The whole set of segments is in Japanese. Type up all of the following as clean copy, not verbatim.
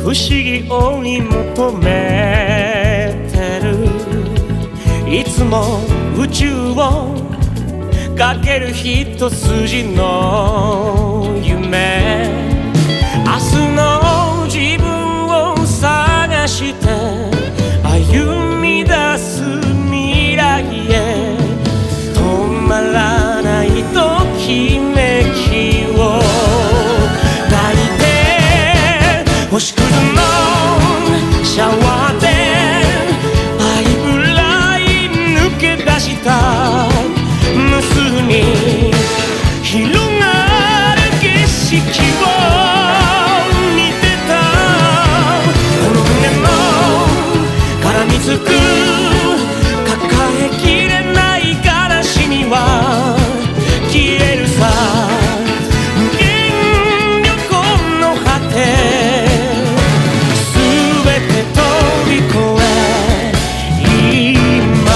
不思議を追い求めてる。いつも宇宙をかける一筋の夢、明日の自分を探して歩み出す未来へ、止まらないときめきを抱いて、星屑のシャワーでパイプライン抜け出した無数に広がる景色を見てた。この胸の絡みつく抱えきれない悲しみは消えるさ。無限旅行の果て、全て飛び越え今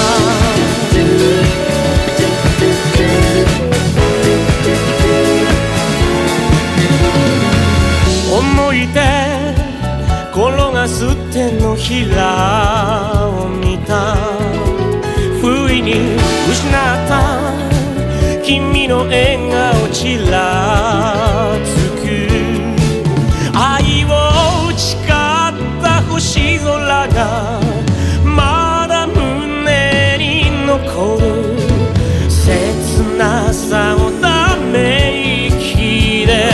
思い出転がす手のひらを見た。不意に失った君の笑顔ちらつく。愛を誓った星空がまだ胸に残る。切なさをため息で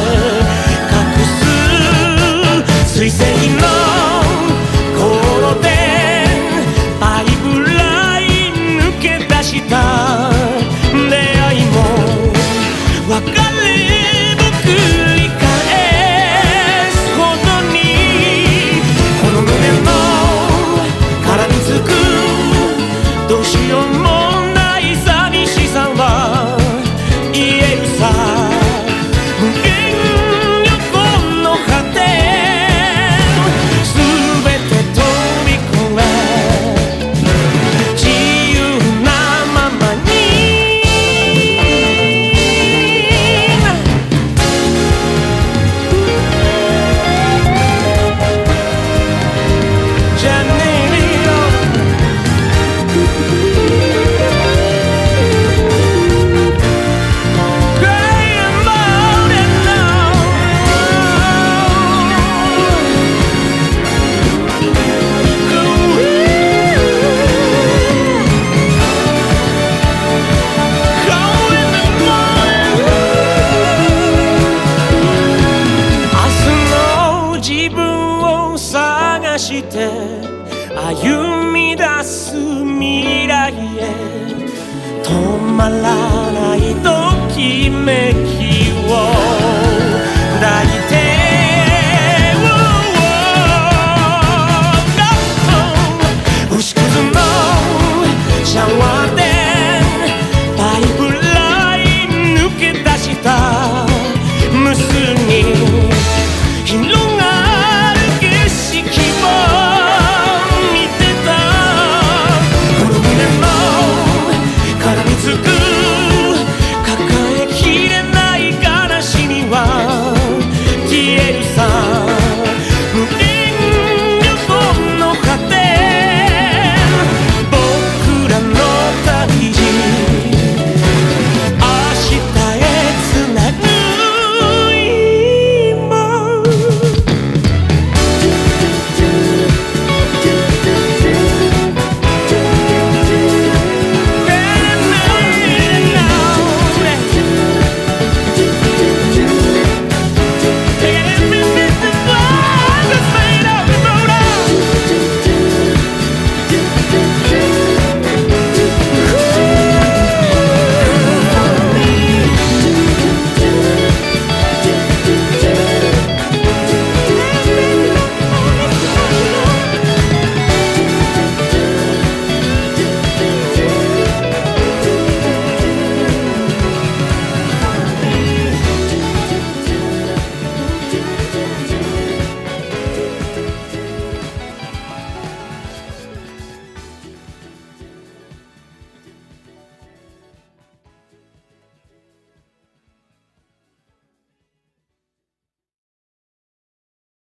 水星の頃でパイプライン抜け出した出会いも別れも繰り返すほどに、この胸の絡みつくどうしようもない寂しさは言えるさ。無限旅行の果て、して歩み出す未来へ、止まらないときめき